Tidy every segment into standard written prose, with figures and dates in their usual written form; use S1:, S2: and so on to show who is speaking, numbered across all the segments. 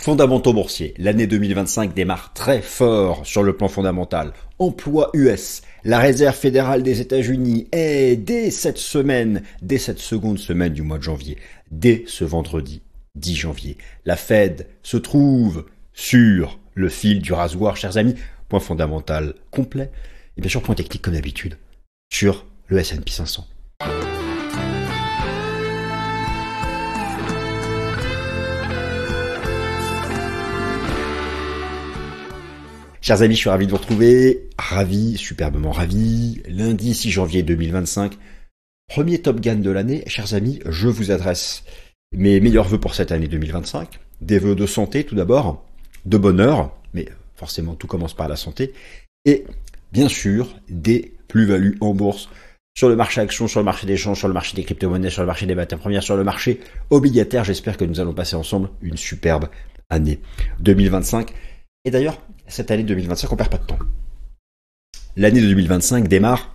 S1: Fondamentaux boursiers. L'année 2025 démarre très fort sur le plan fondamental. Emploi US. La réserve fédérale des États-Unis est dès cette semaine, dès cette seconde semaine du mois de janvier, dès ce vendredi 10 janvier. La Fed se trouve sur le fil du rasoir, chers amis. Point fondamental complet. Et bien sûr, point technique comme d'habitude sur le S&P 500. Chers amis, je suis ravi de vous retrouver. Ravi, superbement ravi. Lundi 6 janvier 2025. Premier Top Gun de l'année. Chers amis, je vous adresse mes meilleurs vœux pour cette année 2025. Des vœux de santé tout d'abord, de bonheur, mais forcément tout commence par la santé. Et bien sûr, des plus-values en bourse sur le marché action, sur le marché des changes, sur le marché des crypto-monnaies, sur le marché des matières premières, sur le marché obligataire. J'espère que nous allons passer ensemble une superbe année 2025. Et d'ailleurs, cette année 2025, on perd pas de temps. L'année 2025 démarre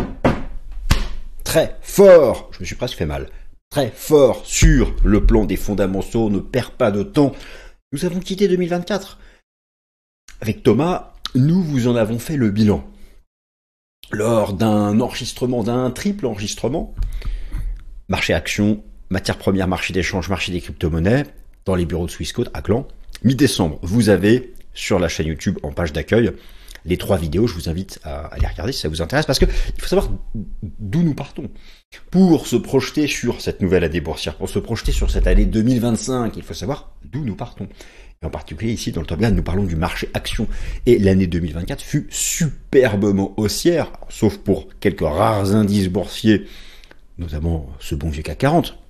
S1: très fort. Je me suis presque fait mal. Très fort sur le plan des fondamentaux. On ne perd pas de temps. Nous avons quitté 2024. Avec Thomas, nous vous en avons fait le bilan. Lors d'un enregistrement, d'un triple enregistrement, marché action, matières premières, marché d'échange, marché des crypto-monnaies, dans les bureaux de Swissquote à Gland. Mi-décembre, vous avez sur la chaîne YouTube en page d'accueil les 3 vidéos. Je vous invite à les regarder si ça vous intéresse, parce que il faut savoir d'où nous partons. Pour se projeter sur cette nouvelle année boursière, pour se projeter sur cette année 2025, il faut savoir d'où nous partons. Et en particulier ici dans le Top Gun, nous parlons du marché action. Et l'année 2024 fut superbement haussière, sauf pour quelques rares indices boursiers, notamment ce bon vieux CAC 40.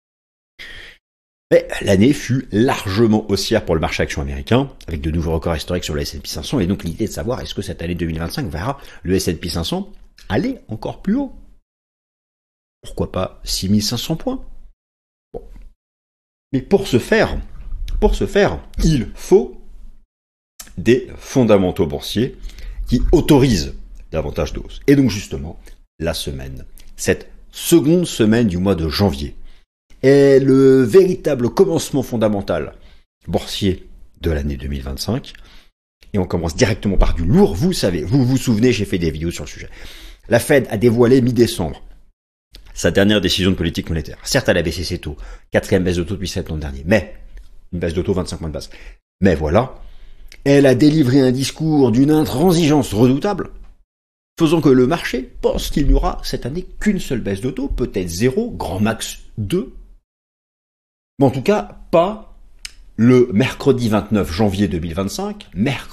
S1: Mais l'année fut largement haussière pour le marché action américain, avec de nouveaux records historiques sur le S&P 500, et donc l'idée de savoir est-ce que cette année 2025 verra le S&P 500 aller encore plus haut. Pourquoi pas 6500 points? Bon. Mais pour ce faire, il faut des fondamentaux boursiers qui autorisent davantage de hausse. Et donc justement, cette seconde semaine du mois de janvier, est le véritable commencement fondamental boursier de l'année 2025. Et on commence directement par du lourd. Vous savez, vous vous souvenez, j'ai fait des vidéos sur le sujet. La Fed a dévoilé mi-décembre sa dernière décision de politique monétaire. Certes, elle a baissé ses taux. 4e baisse de taux depuis septembre dernier. Mais, une baisse de taux 25 points de base. Mais voilà, elle a délivré un discours d'une intransigeance redoutable, faisant que le marché pense qu'il n'y aura cette année qu'une seule baisse de taux, peut-être 0, grand max 2. Mais en tout cas, pas le mercredi 29 janvier 2025,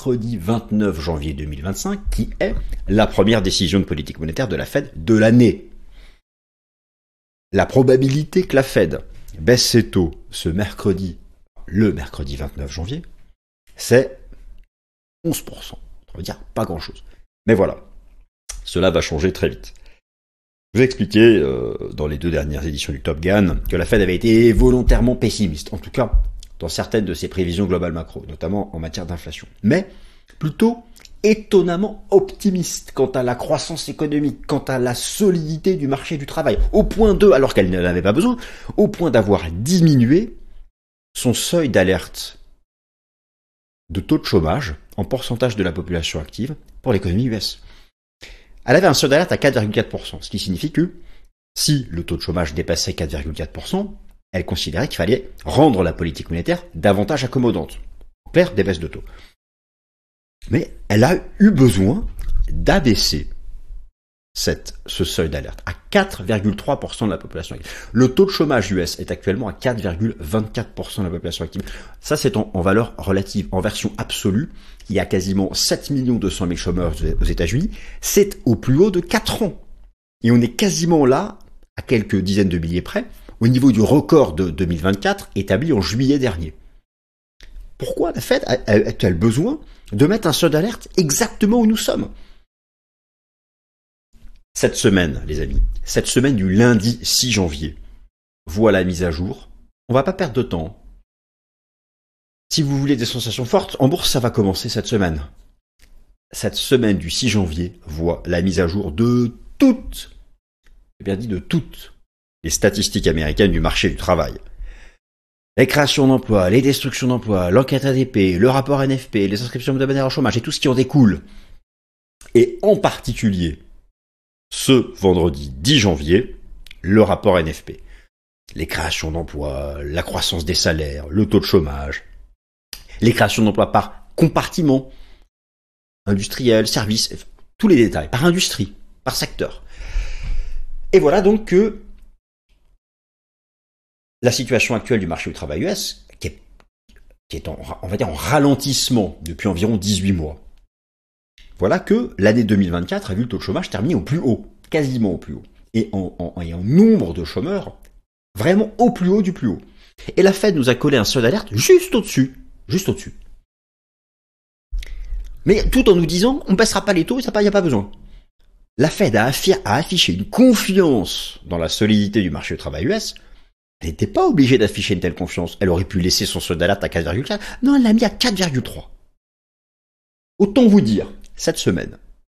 S1: qui est la première décision de politique monétaire de la Fed de l'année. La probabilité que la Fed baisse ses taux le mercredi 29 janvier, c'est 11%. On va dire pas grand-chose. Mais voilà, cela va changer très vite. Je vous ai expliqué dans les 2 dernières éditions du Top Gun que la Fed avait été volontairement pessimiste, en tout cas dans certaines de ses prévisions globales macro, notamment en matière d'inflation, mais plutôt étonnamment optimiste quant à la croissance économique, quant à la solidité du marché du travail, au point alors qu'elle n'en avait pas besoin, au point d'avoir diminué son seuil d'alerte de taux de chômage en pourcentage de la population active pour l'économie US. Elle avait un seuil d'alerte à 4,4%, ce qui signifie que si le taux de chômage dépassait 4,4%, elle considérait qu'il fallait rendre la politique monétaire davantage accommodante. En clair, des baisses de taux. Mais elle a eu besoin d'abaisser ce seuil d'alerte à 4,3% de la population active. Le taux de chômage US est actuellement à 4,24% de la population active. Ça, c'est en valeur relative. En version absolue, il y a quasiment 7 200 000 chômeurs aux États-Unis. C'est au plus haut de 4 ans. Et on est quasiment là, à quelques dizaines de milliers près, au niveau du record de 2024 établi en juillet dernier. Pourquoi la Fed a-t-elle besoin de mettre un seuil d'alerte exactement où nous sommes? Cette semaine, les amis, cette semaine du lundi 6 janvier, voit la mise à jour. On va pas perdre de temps. Si vous voulez des sensations fortes, en bourse, ça va commencer cette semaine. Cette semaine du 6 janvier voit la mise à jour de toutes, j'ai bien dit de toutes, les statistiques américaines du marché du travail. les créations d'emplois, les destructions d'emplois, l'enquête ADP, le rapport NFP, les inscriptions hebdomadaires au chômage et tout ce qui en découle. Et en particulier, ce vendredi 10 janvier, le rapport NFP. Les créations d'emplois, la croissance des salaires, le taux de chômage, les créations d'emplois par compartiment, industriel, service, tous les détails, par industrie, par secteur. Et voilà donc que la situation actuelle du marché du travail US, qui est on va dire en ralentissement depuis environ 18 mois, voilà que l'année 2024 a vu le taux de chômage terminer au plus haut, quasiment au plus haut, et en nombre de chômeurs, vraiment au plus haut du plus haut. Et la Fed nous a collé un seuil d'alerte juste au-dessus. Mais tout en nous disant, on ne baissera pas les taux, il n'y a pas besoin. La Fed a affiché une confiance dans la solidité du marché du travail US. Elle n'était pas obligée d'afficher une telle confiance. Elle aurait pu laisser son seuil d'alerte à 4,4. Non, elle l'a mis à 4,3. Autant vous dire, cette semaine,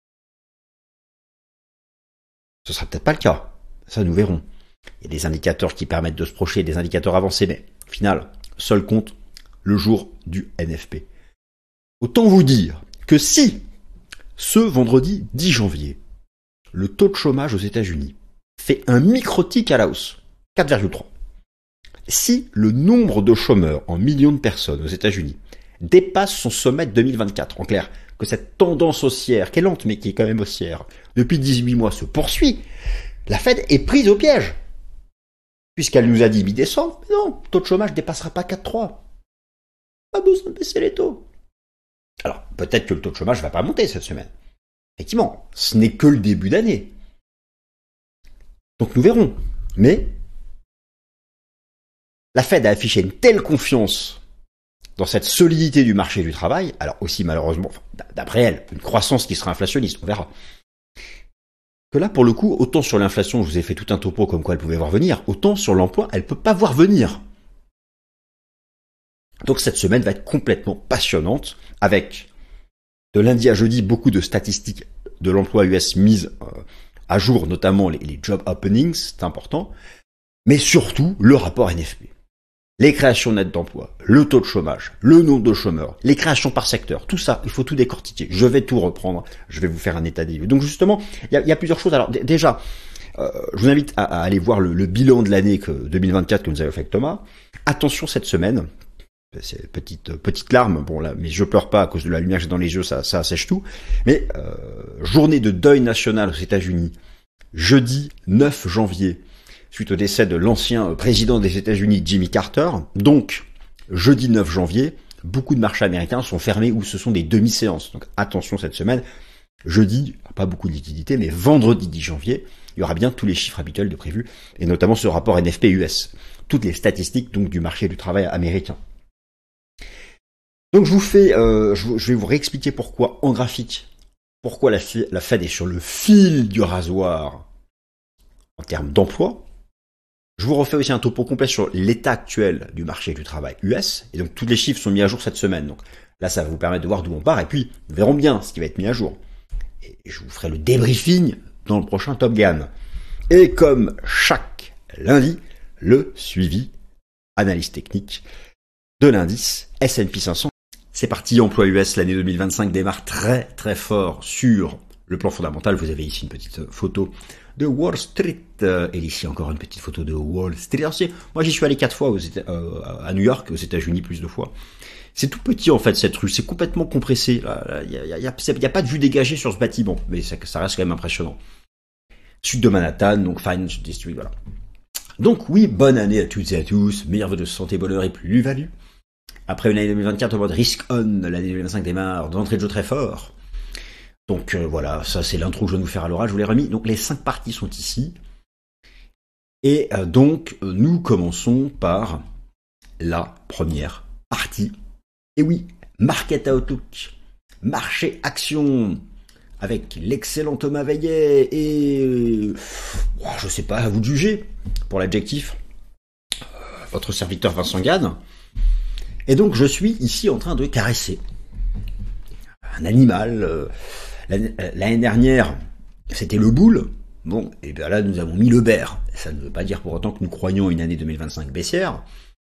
S1: ce sera peut-être pas le cas. Ça, nous verrons. Il y a des indicateurs qui permettent de se projeter, des indicateurs avancés, mais au final, seul compte le jour du NFP. Autant vous dire que si, ce vendredi 10 janvier, le taux de chômage aux États-Unis fait un micro-tic à la hausse, 4,3. Si le nombre de chômeurs en millions de personnes aux États-Unis dépasse son sommet de 2024, en clair, que cette tendance haussière, qui est lente mais qui est quand même haussière, depuis 18 mois se poursuit, la Fed est prise au piège. Puisqu'elle nous a dit mi-décembre, non, le taux de chômage ne dépassera pas 4,3. Pas besoin de baisser les taux. Alors, peut-être que le taux de chômage ne va pas monter cette semaine. Effectivement, ce n'est que le début d'année. Donc nous verrons. Mais la Fed a affiché une telle confiance dans cette solidité du marché du travail, alors aussi malheureusement, d'après elle, une croissance qui sera inflationniste, on verra. Que là, pour le coup, autant sur l'inflation, je vous ai fait tout un topo comme quoi elle pouvait voir venir, autant sur l'emploi, elle ne peut pas voir venir. Donc cette semaine va être complètement passionnante, avec de lundi à jeudi beaucoup de statistiques de l'emploi US mises à jour, notamment les job openings, c'est important, mais surtout le rapport NFP. Les créations nettes d'emploi, le taux de chômage, le nombre de chômeurs, les créations par secteur, tout ça, il faut tout décortiquer. Je vais tout reprendre, je vais vous faire un état des lieux. Donc justement, il y a plusieurs choses. Alors déjà, je vous invite à aller voir le bilan de l'année 2024 que nous avons fait avec Thomas. Attention cette semaine, c'est petite larme, bon là, mais je pleure pas à cause de la lumière que j'ai dans les yeux, ça assèche tout. Mais journée de deuil national aux États-Unis, jeudi 9 janvier. Suite au décès de l'ancien président des États-Unis, Jimmy Carter. Donc, jeudi 9 janvier, beaucoup de marchés américains sont fermés ou ce sont des demi-séances. Donc, attention cette semaine. Jeudi, pas beaucoup de liquidités, mais vendredi 10 janvier, il y aura bien tous les chiffres habituels de prévus, et notamment ce rapport NFP US. Toutes les statistiques donc du marché du travail américain. Donc, je vais vous réexpliquer pourquoi, en graphique, pourquoi la Fed est sur le fil du rasoir en termes d'emploi. Je vous refais aussi un topo complet sur l'état actuel du marché du travail US. Et donc, tous les chiffres sont mis à jour cette semaine. Donc là, ça va vous permettre de voir d'où on part. Et puis, nous verrons bien ce qui va être mis à jour. Et je vous ferai le débriefing dans le prochain Top Gun. Et comme chaque lundi, le suivi analyse technique de l'indice S&P 500. C'est parti, emploi US, l'année 2025 démarre très très fort sur le plan fondamental. Vous avez ici une petite photo de Wall Street, et ici encore une petite photo de Wall Street. Alors, moi j'y suis allé 4 fois à New York, aux États-Unis plus de fois. C'est tout petit en fait cette rue, c'est complètement compressé. Il y a pas de vue dégagée sur ce bâtiment, mais ça reste quand même impressionnant. Sud de Manhattan, donc Finance District, voilà. Donc oui, bonne année à toutes et à tous, meilleurs vœux de santé, bonheur et plus-value. Après une année 2024 en mode risk on, l'année 2025 démarre d'entrée de jeu très fort. Donc voilà, ça c'est l'intro que je viens de vous faire à l'oral, je vous l'ai remis. Donc les 5 parties sont ici. Et donc nous commençons par la première partie. Et oui, Market Outlook, marché action, avec l'excellent Thomas Veillet et... je sais pas, à vous de juger, pour l'adjectif, votre serviteur Vincent Gann. Et donc je suis ici en train de caresser un animal... L'année dernière, c'était le boule. Bon, et bien là, nous avons mis le bear. Ça ne veut pas dire pour autant que nous croyons une année 2025 baissière.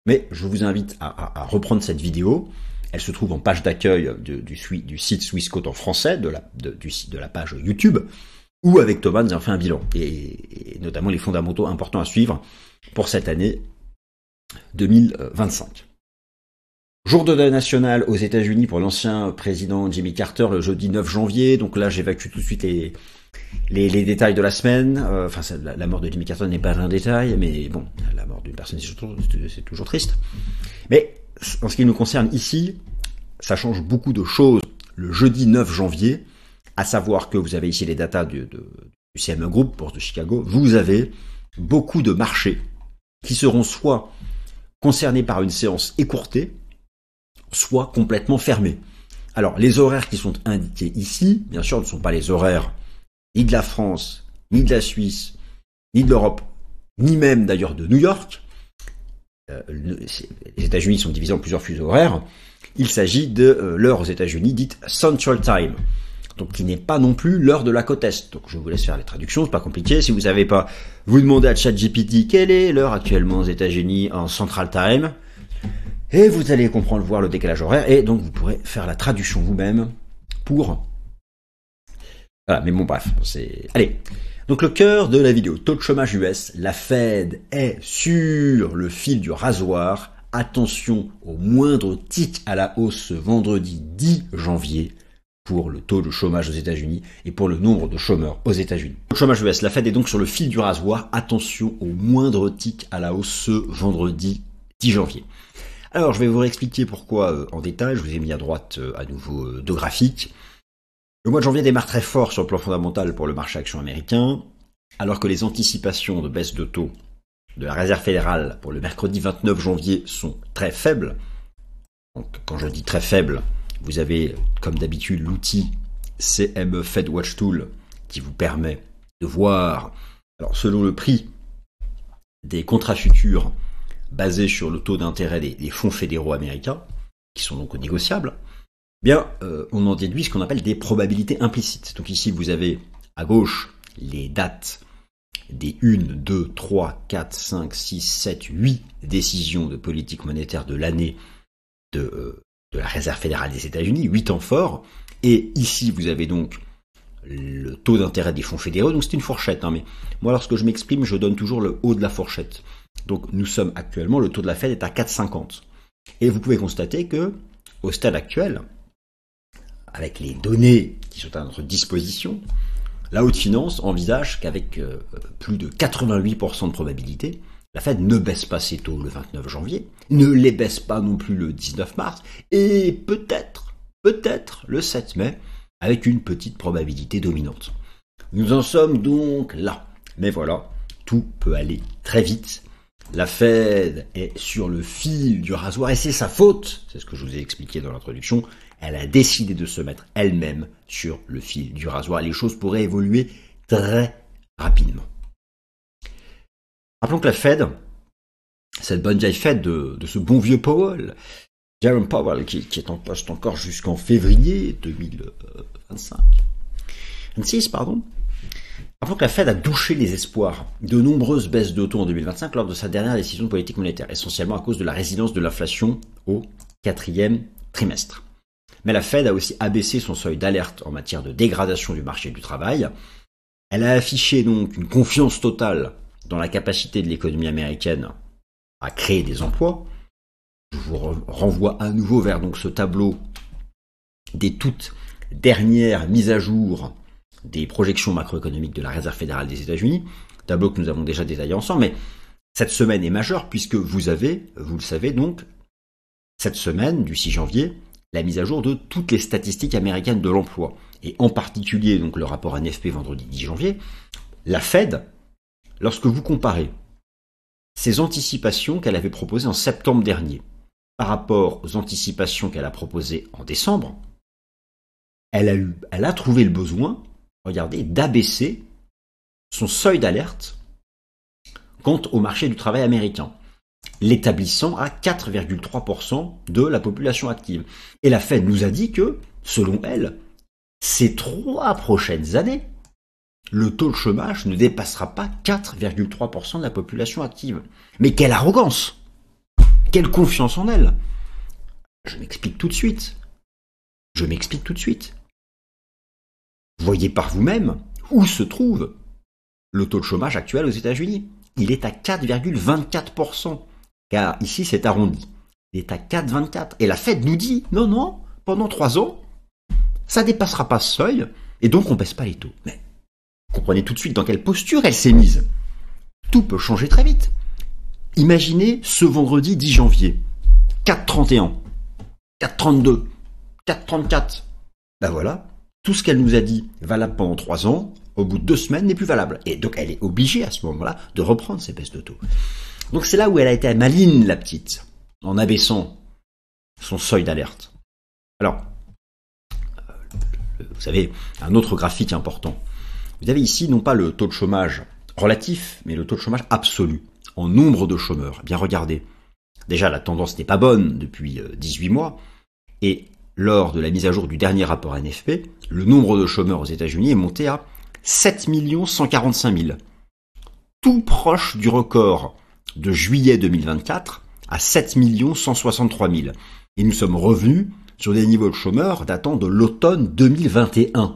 S1: Mais je vous invite à reprendre cette vidéo. Elle se trouve en page d'accueil du site Swissquote en français, de la page YouTube, où avec Thomas nous avons fait un bilan, et notamment les fondamentaux importants à suivre pour cette année 2025. Jour de deuil national aux États-Unis pour l'ancien président Jimmy Carter le jeudi 9 janvier. Donc là, j'évacue tout de suite les détails de la semaine. Enfin, la mort de Jimmy Carter n'est pas un détail, mais bon, la mort d'une personne, c'est toujours triste. Mais en ce qui nous concerne ici, ça change beaucoup de choses. Le jeudi 9 janvier, à savoir que vous avez ici les datas du CME Group, Bourse de Chicago, vous avez beaucoup de marchés qui seront soit concernés par une séance écourtée, soit complètement fermés. Alors, les horaires qui sont indiqués ici, bien sûr, ne sont pas les horaires ni de la France, ni de la Suisse, ni de l'Europe, ni même d'ailleurs de New York. Les États-Unis sont divisés en plusieurs fuseaux horaires. Il s'agit de l'heure aux États-Unis dite Central Time, donc qui n'est pas non plus l'heure de la côte Est. Donc je vous laisse faire les traductions, c'est pas compliqué. Si vous savez pas, vous demandez à ChatGPT quelle est l'heure actuellement aux États-Unis en Central Time, et vous allez comprendre, voir le décalage horaire, et donc vous pourrez faire la traduction vous-même pour... Voilà, mais bon bref, c'est... Allez, donc le cœur de la vidéo, taux de chômage US, la Fed est sur le fil du rasoir. Attention au moindre tic à la hausse ce vendredi 10 janvier pour le taux de chômage aux États-Unis et pour le nombre de chômeurs aux États-Unis. Taux de chômage US, la Fed est donc sur le fil du rasoir. Attention au moindre tic à la hausse ce vendredi 10 janvier. Alors, je vais vous réexpliquer pourquoi en détail. Je vous ai mis à droite à nouveau deux graphiques. Le mois de janvier démarre très fort sur le plan fondamental pour le marché action américain, alors que les anticipations de baisse de taux de la Réserve fédérale pour le mercredi 29 janvier sont très faibles. Donc, quand je dis très faibles, vous avez, comme d'habitude, l'outil CME Fed Watch Tool qui vous permet de voir, alors selon le prix des contrats futurs basés sur le taux d'intérêt des fonds fédéraux américains, qui sont donc négociables, bien, on en déduit ce qu'on appelle des probabilités implicites. Donc ici, vous avez à gauche les dates des 1, 2, 3, 4, 5, 6, 7, 8 décisions de politique monétaire de l'année de la Réserve fédérale des États-Unis, 8 temps forts. Et ici, vous avez donc le taux d'intérêt des fonds fédéraux. Donc c'est une fourchette, hein, mais moi, lorsque je m'exprime, je donne toujours le haut de la fourchette. Donc nous sommes actuellement, le taux de la Fed est à 4,50. Et vous pouvez constater que, au stade actuel, avec les données qui sont à notre disposition, la haute finance envisage qu'avec plus de 88% de probabilité, la Fed ne baisse pas ses taux le 29 janvier, ne les baisse pas non plus le 19 mars, et peut-être le 7 mai, avec une petite probabilité dominante. Nous en sommes donc là. Mais voilà, tout peut aller très vite. La Fed est sur le fil du rasoir et c'est sa faute. C'est ce que je vous ai expliqué dans l'introduction. Elle a décidé de se mettre elle-même sur le fil du rasoir. Les choses pourraient évoluer très rapidement. Rappelons que la Fed, cette bonne vieille Fed de ce bon vieux Powell, Jerome Powell, qui est en poste encore jusqu'en février 2026, pardon. Rappelons que la Fed a douché les espoirs de nombreuses baisses de taux en 2025 lors de sa dernière décision de politique monétaire, essentiellement à cause de la résilience de l'inflation au 4e trimestre. Mais la Fed a aussi abaissé son seuil d'alerte en matière de dégradation du marché du travail. Elle a affiché donc une confiance totale dans la capacité de l'économie américaine à créer des emplois. Je vous renvoie à nouveau vers donc ce tableau des toutes dernières mises à jour des projections macroéconomiques de la Réserve fédérale des États-Unis, tableau que nous avons déjà détaillé ensemble, mais cette semaine est majeure puisque vous avez, vous le savez donc, cette semaine du 6 janvier, la mise à jour de toutes les statistiques américaines de l'emploi, et en particulier donc le rapport NFP vendredi 10 janvier, la Fed, lorsque vous comparez ces anticipations qu'elle avait proposées en septembre dernier par rapport aux anticipations qu'elle a proposées en décembre, elle a trouvé le besoin, regardez, d'abaisser son seuil d'alerte quant au marché du travail américain, l'établissant à 4,3% de la population active. Et la Fed nous a dit que, selon elle, ces 3 prochaines années, le taux de chômage ne dépassera pas 4,3% de la population active. Mais quelle arrogance! Quelle confiance en elle? Je m'explique tout de suite. Voyez par vous-même où se trouve le taux de chômage actuel aux États-Unis. Il est à 4,24%. Car ici, c'est arrondi. Il est à 4,24. Et la Fed nous dit, non, pendant 3 ans, ça dépassera pas ce seuil, et donc on baisse pas les taux. Mais comprenez tout de suite dans quelle posture elle s'est mise. Tout peut changer très vite. Imaginez ce vendredi 10 janvier. 4,31, 4,32, 4,34. Ben voilà, tout ce qu'elle nous a dit valable pendant 3 ans, au bout de 2 semaines n'est plus valable. Et donc elle est obligée à ce moment-là de reprendre ces baisses de taux. Donc c'est là où elle a été maligne, la petite, en abaissant son seuil d'alerte. Alors, vous savez, un autre graphique important. Vous avez ici non pas le taux de chômage relatif, mais le taux de chômage absolu, en nombre de chômeurs. Eh bien regardez, déjà la tendance n'est pas bonne depuis 18 mois, et lors de la mise à jour du dernier rapport NFP, le nombre de chômeurs aux États-Unis est monté à 7 145 000, tout proche du record de juillet 2024 à 7 163 000. Et nous sommes revenus sur des niveaux de chômeurs datant de l'automne 2021.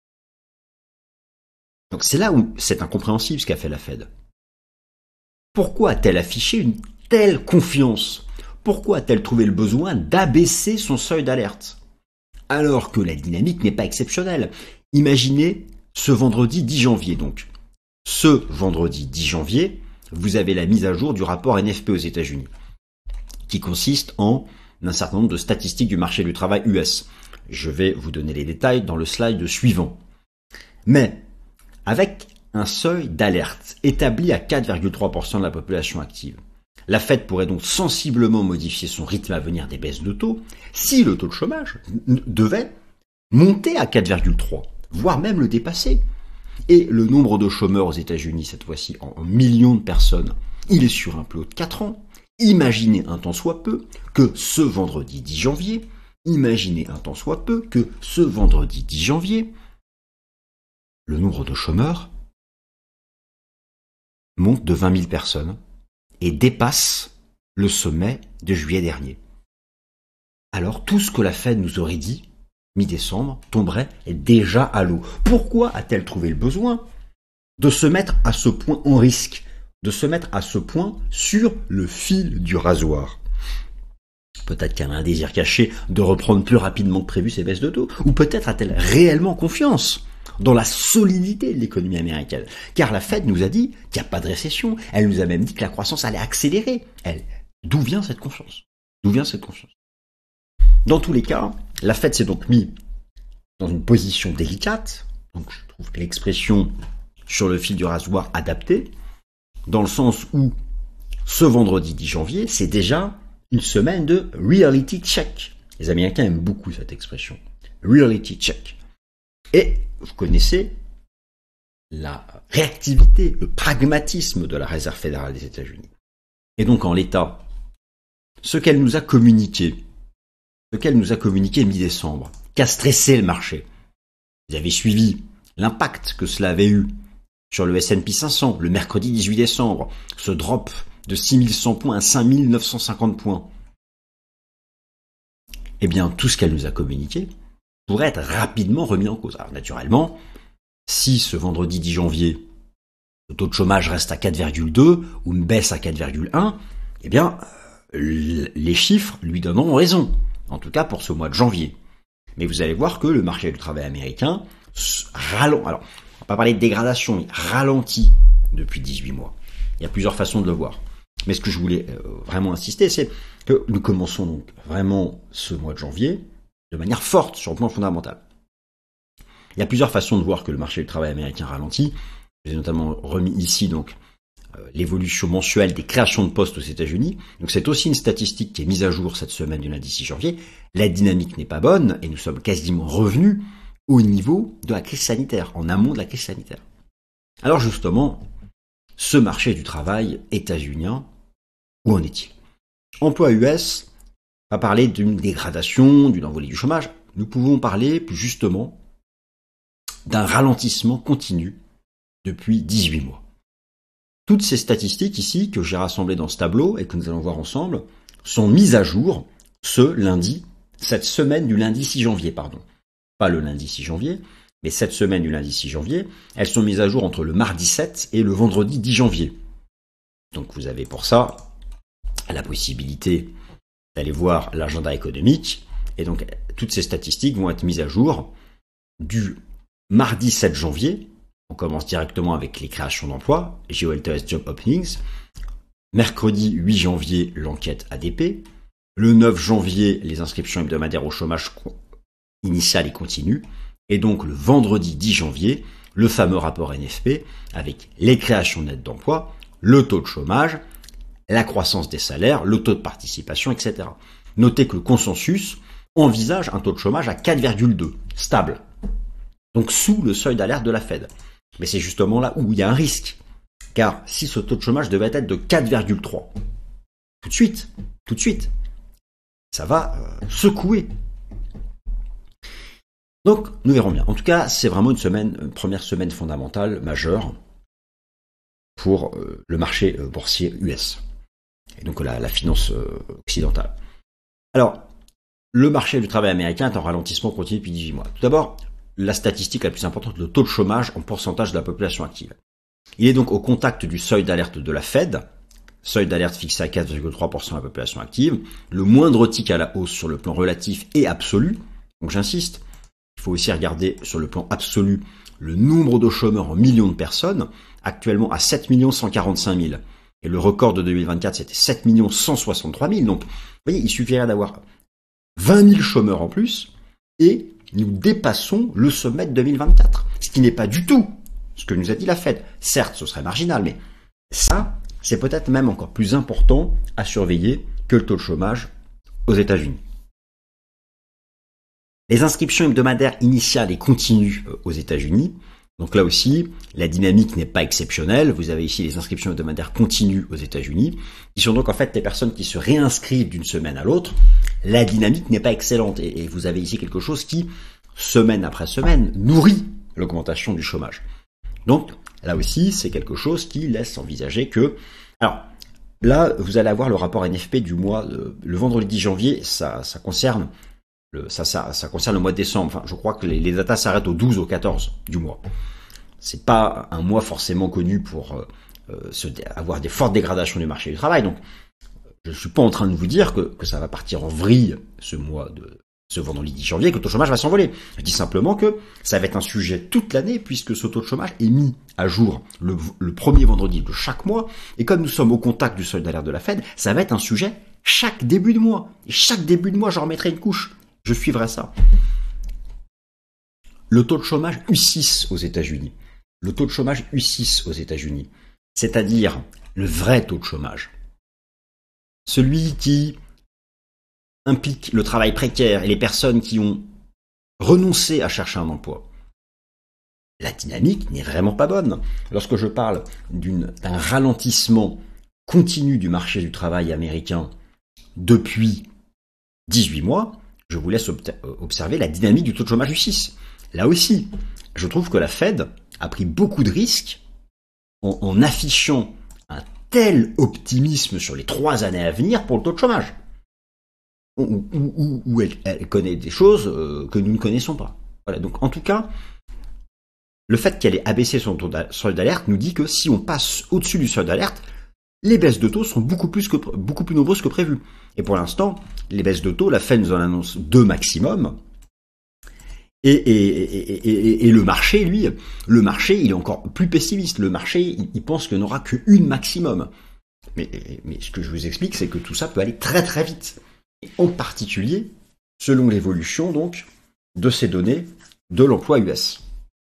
S1: Donc c'est là où c'est incompréhensible ce qu'a fait la Fed. Pourquoi a-t-elle affiché une telle confiance? Pourquoi a-t-elle trouvé le besoin d'abaisser son seuil d'alerte? Alors que la dynamique n'est pas exceptionnelle. Imaginez ce vendredi 10 janvier donc. Ce vendredi 10 janvier, vous avez la mise à jour du rapport NFP aux États-Unis, qui consiste en un certain nombre de statistiques du marché du travail US. Je vais vous donner les détails dans le slide suivant. Mais avec un seuil d'alerte établi à 4,3% de la population active, la Fed pourrait donc sensiblement modifier son rythme à venir des baisses de taux si le taux de chômage devait monter à 4,3, voire même le dépasser. Et le nombre de chômeurs aux États-Unis, cette fois-ci en millions de personnes, il est sur un plus haut de 4 ans. Imaginez un tant soit peu que ce vendredi 10 janvier, le nombre de chômeurs monte de 20 000 personnes et dépasse le sommet de juillet dernier. Alors tout ce que la Fed nous aurait dit, mi-décembre, tomberait déjà à l'eau. Pourquoi a-t-elle trouvé le besoin de se mettre à ce point en risque, de se mettre à ce point sur le fil du rasoir? Peut-être qu'elle a un désir caché de reprendre plus rapidement que prévu ses baisses de taux, ou peut-être a-t-elle réellement confiance dans la solidité de l'économie américaine. Car la Fed nous a dit qu'il n'y a pas de récession, elle nous a même dit que la croissance allait accélérer. D'où vient cette confiance? Dans tous les cas, la Fed s'est donc mise dans une position délicate, donc je trouve que l'expression sur le fil du rasoir adaptée, dans le sens où ce vendredi 10 janvier, c'est déjà une semaine de reality check. Les Américains aiment beaucoup cette expression, reality check. Et vous connaissez la réactivité, le pragmatisme de la Réserve fédérale des États-Unis. Et donc en l'état, ce qu'elle nous a communiqué mi-décembre, qui a stressé le marché. Vous avez suivi l'impact que cela avait eu sur le S&P 500 le mercredi 18 décembre, ce drop de 6100 points à 5950 points. Eh bien, tout ce qu'elle nous a communiqué pourrait être rapidement remis en cause. Alors naturellement, si ce vendredi 10 janvier, le taux de chômage reste à 4,2 ou une baisse à 4,1, eh bien, les chiffres lui donneront raison. En tout cas pour ce mois de janvier. Mais vous allez voir que le marché du travail américain ralentit. Alors, on va pas parler de dégradation, mais ralentit depuis 18 mois. Il y a plusieurs façons de le voir. Mais ce que je voulais vraiment insister, c'est que nous commençons donc vraiment ce mois de janvier de manière forte sur le plan fondamental. Il y a plusieurs façons de voir que le marché du travail américain ralentit. J'ai notamment remis ici donc l'évolution mensuelle des créations de postes aux États-Unis. Donc c'est aussi une statistique qui est mise à jour cette semaine du lundi 6 janvier. La dynamique n'est pas bonne et nous sommes quasiment revenus au niveau de la crise sanitaire, en amont de la crise sanitaire. Alors justement, ce marché du travail états-unien, où en est-il? Emploi US va parler d'une dégradation, d'une envolée du chômage. Nous pouvons parler plus justement d'un ralentissement continu depuis 18 mois. Toutes ces statistiques ici, que j'ai rassemblées dans ce tableau et que nous allons voir ensemble, sont mises à jour cette semaine du lundi 6 janvier, pardon. Pas le lundi 6 janvier, mais cette semaine du lundi 6 janvier, elles sont mises à jour entre le mardi 7 et le vendredi 10 janvier. Donc vous avez pour ça la possibilité d'aller voir l'agenda économique, et donc toutes ces statistiques vont être mises à jour du mardi 7 janvier, on commence directement avec les créations d'emplois, GeoLTS Job Openings, mercredi 8 janvier, l'enquête ADP, le 9 janvier, les inscriptions hebdomadaires au chômage initial et continu, et donc le vendredi 10 janvier, le fameux rapport NFP avec les créations nettes d'emplois, le taux de chômage, la croissance des salaires, le taux de participation, etc. Notez que le consensus envisage un taux de chômage à 4,2, stable. Donc sous le seuil d'alerte de la Fed. Mais c'est justement là où il y a un risque. Car si ce taux de chômage devait être de 4,3, tout de suite, ça va secouer. Donc nous verrons bien. En tout cas, c'est vraiment une première semaine fondamentale, majeure, pour le marché boursier US. Et donc la finance occidentale. Alors, le marché du travail américain est en ralentissement continu depuis 18 mois. Tout d'abord, la statistique la plus importante, le taux de chômage en pourcentage de la population active. Il est donc au contact du seuil d'alerte de la Fed, seuil d'alerte fixé à 4,3% de la population active, le moindre tic à la hausse sur le plan relatif et absolu. Donc j'insiste, il faut aussi regarder sur le plan absolu le nombre de chômeurs en millions de personnes, actuellement à 7 145 000. Et le record de 2024, c'était 7 163 000. Donc, vous voyez, il suffirait d'avoir 20 000 chômeurs en plus et nous dépassons le sommet de 2024. Ce qui n'est pas du tout ce que nous a dit la Fed. Certes, ce serait marginal, mais ça, c'est peut-être même encore plus important à surveiller que le taux de chômage aux États-Unis. Les inscriptions hebdomadaires initiales et continues aux États-Unis. Donc là aussi, la dynamique n'est pas exceptionnelle. Vous avez ici les inscriptions hebdomadaires continues aux États-Unis, qui sont donc en fait des personnes qui se réinscrivent d'une semaine à l'autre. La dynamique n'est pas excellente et vous avez ici quelque chose qui, semaine après semaine, nourrit l'augmentation du chômage. Donc là aussi, c'est quelque chose qui laisse envisager que... Alors là, vous allez avoir le rapport NFP du mois, le vendredi 10 janvier, ça concerne... Ça concerne le mois de décembre. Enfin, je crois que les datas s'arrêtent au 12 au 14 du mois. C'est pas un mois forcément connu pour avoir des fortes dégradations du marché du travail. Donc, je suis pas en train de vous dire que ça va partir en vrille ce vendredi 10 janvier, que le taux de chômage va s'envoler. Je dis simplement que ça va être un sujet toute l'année puisque ce taux de chômage est mis à jour le premier vendredi de chaque mois. Et comme nous sommes au contact du seuil d'alerte de la Fed, ça va être un sujet chaque début de mois. Et chaque début de mois, j'en remettrai une couche. Je suivrai ça. Le taux de chômage U6 aux États-Unis. Le taux de chômage U6 aux États-Unis. C'est-à-dire le vrai taux de chômage. Celui qui implique le travail précaire et les personnes qui ont renoncé à chercher un emploi. La dynamique n'est vraiment pas bonne. Lorsque je parle d'un ralentissement continu du marché du travail américain depuis 18 mois, je vous laisse observer la dynamique du taux de chômage U6. Là aussi, je trouve que la Fed a pris beaucoup de risques en affichant un tel optimisme sur les 3 années à venir pour le taux de chômage. Où elle connaît des choses que nous ne connaissons pas. Voilà, donc en tout cas, le fait qu'elle ait abaissé son seuil d'alerte nous dit que si on passe au-dessus du seuil d'alerte, les baisses de taux sont beaucoup plus nombreuses que prévu. Et pour l'instant, les baisses de taux, la Fed nous en annonce 2 maximum. Et le marché, lui, il est encore plus pessimiste. Le marché, il pense qu'il n'y en aura qu'une maximum. Mais ce que je vous explique, c'est que tout ça peut aller très très vite. Et en particulier, selon l'évolution donc de ces données de l'emploi US.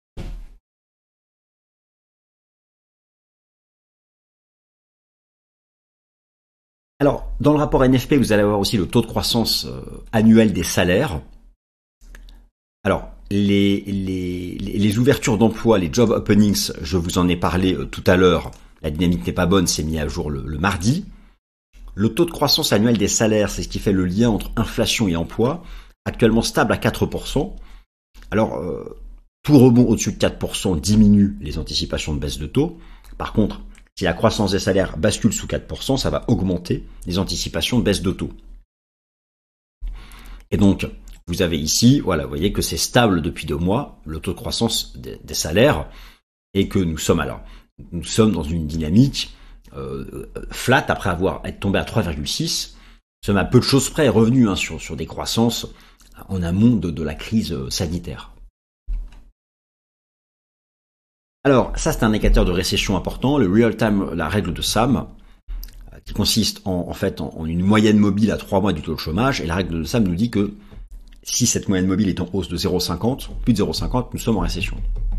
S1: Alors, dans le rapport NFP, vous allez avoir aussi le taux de croissance annuel des salaires. Alors, les ouvertures d'emploi, les job openings, je vous en ai parlé tout à l'heure, la dynamique n'est pas bonne, c'est mis à jour le mardi. Le taux de croissance annuel des salaires, c'est ce qui fait le lien entre inflation et emploi, actuellement stable à 4%. Alors, tout rebond au-dessus de 4% diminue les anticipations de baisse de taux. Par contre, si la croissance des salaires bascule sous 4%, ça va augmenter les anticipations de baisse de taux. Et donc, vous avez ici, voilà, vous voyez que c'est stable depuis 2 mois, le taux de croissance des salaires, et que nous sommes dans une dynamique flat après être tombé à 3,6. Nous sommes à peu de choses près revenus sur des croissances en amont de la crise sanitaire. Alors, ça c'est un indicateur de récession important, le real time, la règle de Sam, qui consiste en une moyenne mobile à 3 mois du taux de chômage, et la règle de Sam nous dit que si cette moyenne mobile est en hausse de 0,50, plus de 0,50, nous sommes en récession.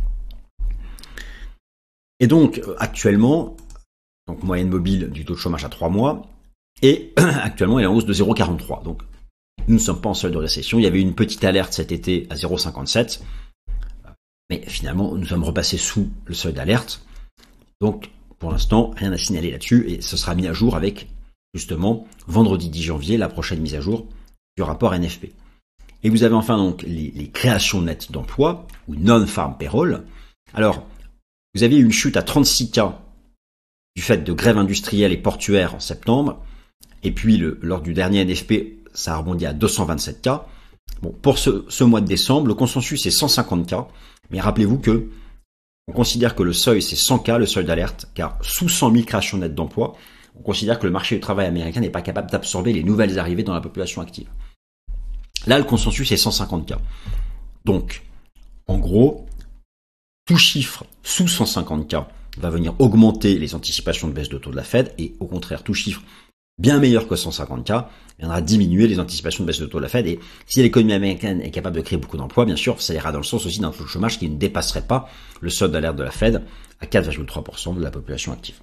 S1: Et donc, actuellement, donc moyenne mobile du taux de chômage à 3 mois, et actuellement, elle est en hausse de 0,43. Donc, nous ne sommes pas en seuil de récession. Il y avait une petite alerte cet été à 0,57. Mais finalement, nous sommes repassés sous le seuil d'alerte. Donc, pour l'instant, rien à signaler là-dessus. Et ce sera mis à jour avec, justement, vendredi 10 janvier, la prochaine mise à jour du rapport NFP. Et vous avez enfin donc les créations nettes d'emplois, ou non-farm payroll. Alors, vous aviez une chute à 36 cas du fait de grèves industrielles et portuaires en septembre. Et puis, lors du dernier NFP, ça a rebondi à 227 cas. Bon, pour ce mois de décembre, le consensus est 150 cas. Mais rappelez-vous que on considère que le seuil, c'est 100 cas, le seuil d'alerte, car sous 100 000 créations nettes d'emplois, on considère que le marché du travail américain n'est pas capable d'absorber les nouvelles arrivées dans la population active. Là, le consensus est 150 cas. Donc, en gros, tout chiffre sous 150 cas va venir augmenter les anticipations de baisse de taux de la Fed, et au contraire, tout chiffre bien meilleur que 150 cas viendra diminuer les anticipations de baisse de taux de la Fed. Et si l'économie américaine est capable de créer beaucoup d'emplois, bien sûr, ça ira dans le sens aussi d'un taux de chômage qui ne dépasserait pas le seuil d'alerte de la Fed à 4,3% de la population active.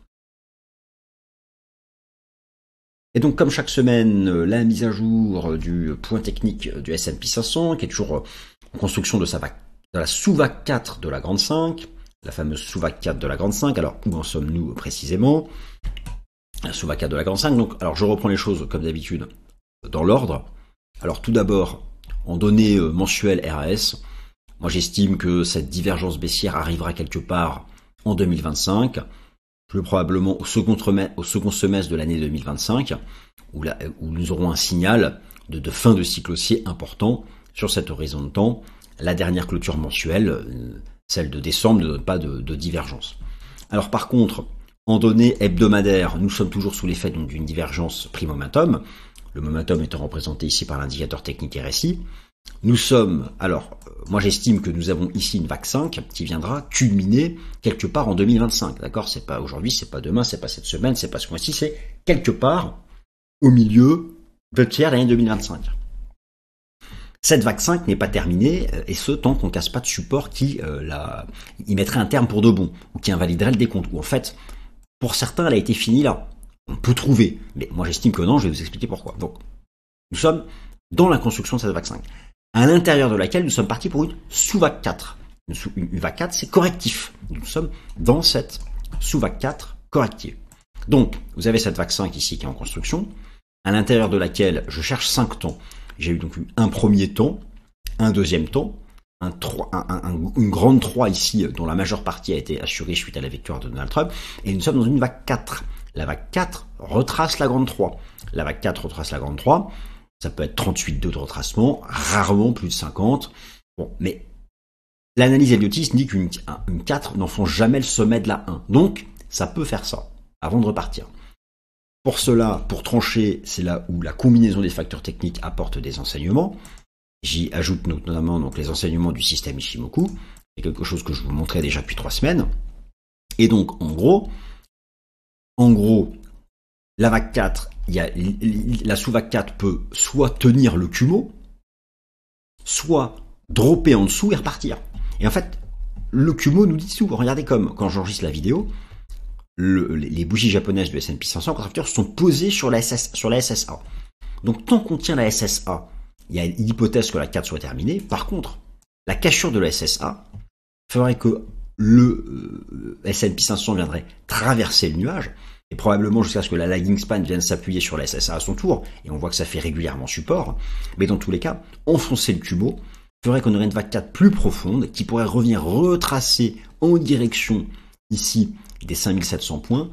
S1: Et donc, comme chaque semaine, la mise à jour du point technique du S&P 500, qui est toujours en construction de la sous-vague 4 de la grande 5, la fameuse sous-vague 4 de la grande 5. Alors, où en sommes-nous précisément ? La sous-vague 4 de la grande 5. Donc, alors, je reprends les choses comme d'habitude dans l'ordre. Alors, tout d'abord, en données mensuelles RAS, moi j'estime que cette divergence baissière arrivera quelque part en 2025, plus probablement au second semestre de l'année 2025, où nous aurons un signal de fin de cycle haussier important sur cet horizon de temps. La dernière clôture mensuelle, celle de décembre, ne donne pas de divergence. Alors par contre, en données hebdomadaires, nous sommes toujours sous l'effet d'une divergence prix-momentum, le momentum étant représenté ici par l'indicateur technique RSI. Nous sommes, alors, moi j'estime que nous avons ici une vague 5 qui viendra culminer quelque part en 2025, d'accord ? C'est pas aujourd'hui, c'est pas demain, c'est pas cette semaine, c'est pas ce mois-ci, c'est quelque part au milieu de tiers de l'année 2025. Cette vague 5 n'est pas terminée, et ce, tant qu'on ne casse pas de support qui y mettrait un terme pour de bon, ou qui invaliderait le décompte, ou en fait, pour certains, elle a été finie là. On peut trouver, mais moi j'estime que non, je vais vous expliquer pourquoi. Donc, nous sommes dans la construction de cette vague 5, à l'intérieur de laquelle nous sommes partis pour une sous-vague 4. Une vague 4, c'est correctif. Nous sommes dans cette sous-vague 4 corrective. Donc, vous avez cette vague 5 ici qui est en construction, à l'intérieur de laquelle je cherche 5 temps. J'ai eu donc un premier temps, un deuxième temps, une grande 3 ici, dont la majeure partie a été assurée suite à la victoire de Donald Trump, et nous sommes dans une vague 4. La vague 4 retrace la grande 3. La vague 4 retrace la grande 3, ça peut être 38,2 de retracement, rarement plus de 50. Bon, mais l'analyse elliotiste dit qu'une 4 n'enfonce jamais le sommet de la 1. Donc, ça peut faire ça, avant de repartir. Pour cela, pour trancher, c'est là où la combinaison des facteurs techniques apporte des enseignements. J'y ajoute notamment donc, les enseignements du système Ishimoku. C'est quelque chose que je vous montrais déjà depuis 3 semaines. Et donc, en gros, la vague 4, la sous-vague 4 peut soit tenir le Kumo, soit dropper en dessous et repartir. Et en fait, le Kumo nous dit tout. Regardez comme, quand j'enregistre la vidéo, les bougies japonaises du S&P 500 sont posées sur la SSA. Donc, tant qu'on tient la SSA, il y a l'hypothèse que la 4 soit terminée. Par contre, la cassure de la SSA ferait que le S&P 500 viendrait traverser le nuage, et probablement jusqu'à ce que la lagging span vienne s'appuyer sur la SSA à son tour, et on voit que ça fait régulièrement support. Mais dans tous les cas, enfoncer le Kumo ferait qu'on aurait une vague 4 plus profonde, qui pourrait revenir retracer en direction, ici, des 5700 points,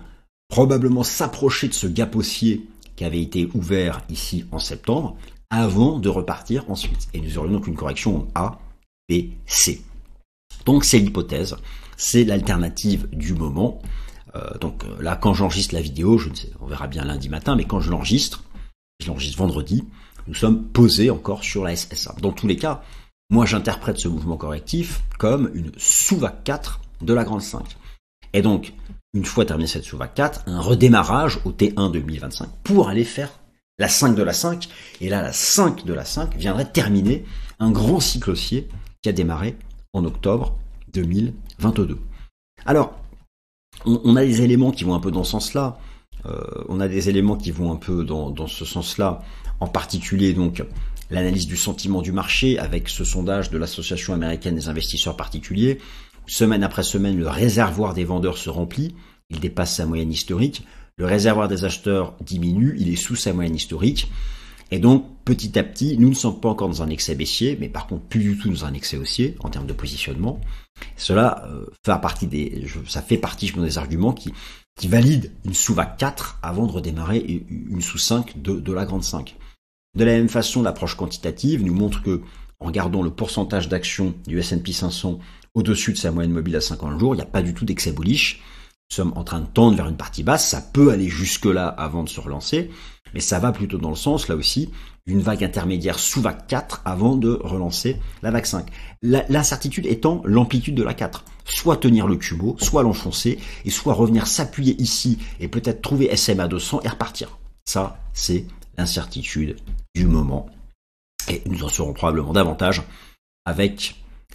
S1: probablement s'approcher de ce gap haussier qui avait été ouvert ici en septembre, avant de repartir ensuite. Et nous aurions donc une correction en A, B, C. Donc c'est l'hypothèse, c'est l'alternative du moment. Donc là, quand j'enregistre la vidéo, je ne sais, on verra bien lundi matin, mais quand je l'enregistre vendredi, nous sommes posés encore sur la SSA. Dans tous les cas, moi j'interprète ce mouvement correctif comme une sous-vague 4 de la grande 5. Et donc, une fois terminé cette sous-vague 4, un redémarrage au T1 2025 pour aller faire la 5 de la 5. Et là, la 5 de la 5 viendrait terminer un grand cycle haussier qui a démarré en octobre 2022. Alors, on a des éléments qui vont un peu dans ce sens-là. On a des éléments qui vont un peu dans ce sens-là, en particulier donc l'analyse du sentiment du marché avec ce sondage de l'Association américaine des investisseurs particuliers. Semaine après semaine, le réservoir des vendeurs se remplit, il dépasse sa moyenne historique. Le réservoir des acheteurs diminue, il est sous sa moyenne historique. Et donc, petit à petit, nous ne sommes pas encore dans un excès baissier, mais par contre plus du tout dans un excès haussier en termes de positionnement. Cela ça fait partie des arguments qui valident une sous-vague 4 avant de redémarrer une sous-5 de la grande 5. De la même façon, l'approche quantitative nous montre que, en regardant le pourcentage d'actions du S&P 500 au-dessus de sa moyenne mobile à 50 jours, il n'y a pas du tout d'excès bullish. Nous sommes en train de tendre vers une partie basse, ça peut aller jusque-là avant de se relancer, mais ça va plutôt dans le sens, là aussi, d'une vague intermédiaire sous vague 4 avant de relancer la vague 5. L'incertitude étant l'amplitude de la 4. Soit tenir le cubo, soit l'enfoncer, et soit revenir s'appuyer ici et peut-être trouver SMA 200 et repartir. Ça, c'est l'incertitude du moment. Et nous en saurons probablement davantage avec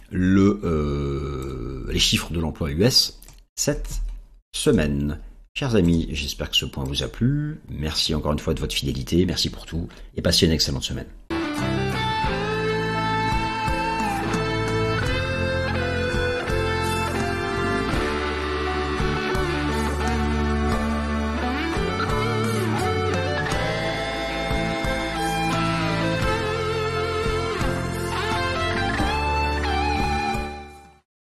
S1: les chiffres de l'emploi US cette semaine. Chers amis, j'espère que ce point vous a plu. Merci encore une fois de votre fidélité, merci pour tout et passez une excellente semaine.